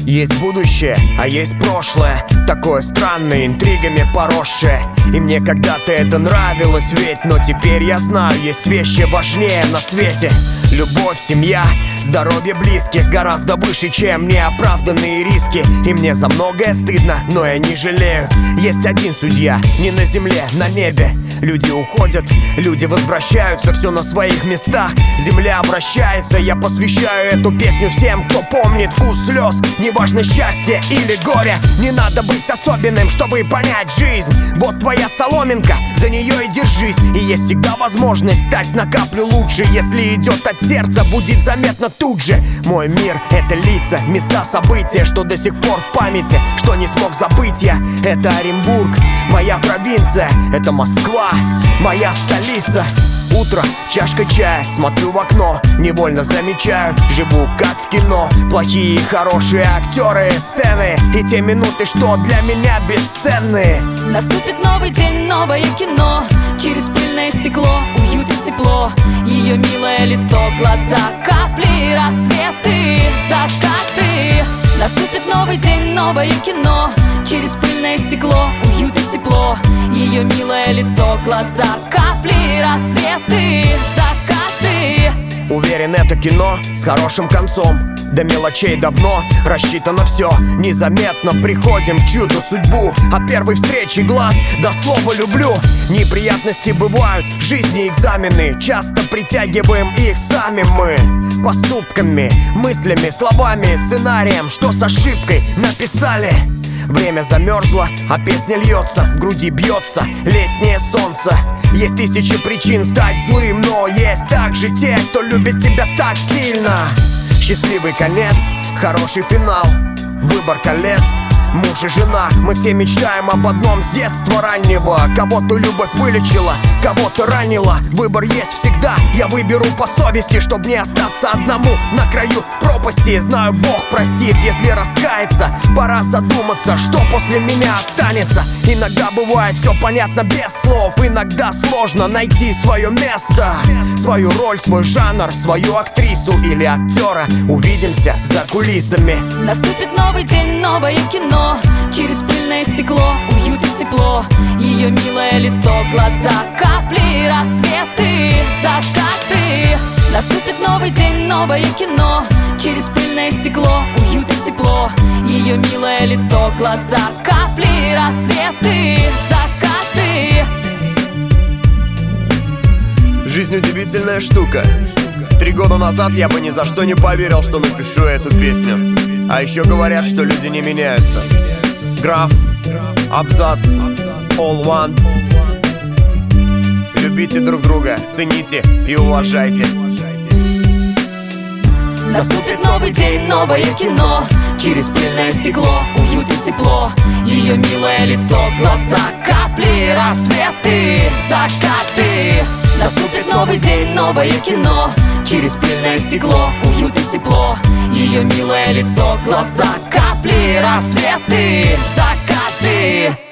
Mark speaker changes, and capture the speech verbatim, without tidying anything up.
Speaker 1: Есть будущее, а есть прошлое, такое странное, интригами поросшее. И мне когда-то это нравилось, ведь, но теперь я знаю, есть вещи важнее на свете. Любовь, семья, здоровье близких гораздо выше, чем неоправданные риски. И мне за многое стыдно, но я не жалею. Есть один судья, не на земле, на небе. Люди уходят, люди возвращаются, все на своих местах. Земля обращается, я посвящаю эту песню всем, кто помнит вкус слез. Неважно, счастье или горе, не надо быть особенным, чтобы понять жизнь. Вот твоя соломинка, за нее и держись. И есть всегда возможность стать на каплю лучше. Если идет от сердца, будет заметно тут же. Мой мир — это лица, места, события, что до сих пор в памяти, что не смог забыть я. Это Оренбург, моя провинция, это Москва, моя столица. Утро, чашка чая, смотрю в окно, невольно замечаю, живу как в кино. Плохие и хорошие актеры, сцены и те минуты, что для меня бесценные.
Speaker 2: Наступит новый день, новое кино. Через пыльное стекло, уют и тепло. Ее милое лицо, глаза, капли, рассветы, закаты. Наступит новый день, новое кино. Через пыльное стекло, уют и тепло. Ее милое лицо, глаза, капли, рассветы, закаты.
Speaker 1: Уверен, это кино с хорошим концом. До мелочей давно рассчитано все. Незаметно приходим в чью-то судьбу. От первой встречи глаз до слова люблю. Неприятности бывают, в жизни экзамены. Часто притягиваем их сами мы. Поступками, мыслями, словами, сценарием, что с ошибкой написали. Время замерзло, а песня льется, в груди бьется летнее солнце. Есть тысячи причин стать злым, но есть также те, кто любит тебя так сильно. Счастливый конец, хороший финал, выбор колец, муж и жена. Мы все мечтаем об одном с детства раннего. Кого-то любовь вылечила, кого-то ранила. Выбор есть всегда, я выберу по совести, чтоб не остаться одному на краю пропасти. Знаю, Бог простит, если раскается. Пора задуматься, что после меня останется. Иногда бывает все понятно без слов. Иногда сложно найти свое место, свою роль, свой жанр, свою актрису или актера. Увидимся за кулисами.
Speaker 2: Наступит новый день, новое кино. Через пыльное стекло, уют и тепло. Ее милое лицо, глаза, капли, рассветы, закаты. Наступит новый день, новое кино. Через пыльное стекло, уют и тепло. Ее милое лицо, глаза, капли, рассветы, закаты.
Speaker 1: Жизнь удивительная штука. Три года назад я бы ни за что не поверил, что напишу эту песню. А еще говорят, что люди не меняются. Граф, абзац, all one. Любите друг друга, цените и уважайте.
Speaker 2: Наступит новый день, новое кино. Через пыльное стекло, уют и тепло. Ее милое лицо, глаза, капли, рассветы, закаты. Наступит новый день, новое кино. Через пыльное стекло, уют и тепло. Ее милое лицо, глаза, капли, рассветы, закаты.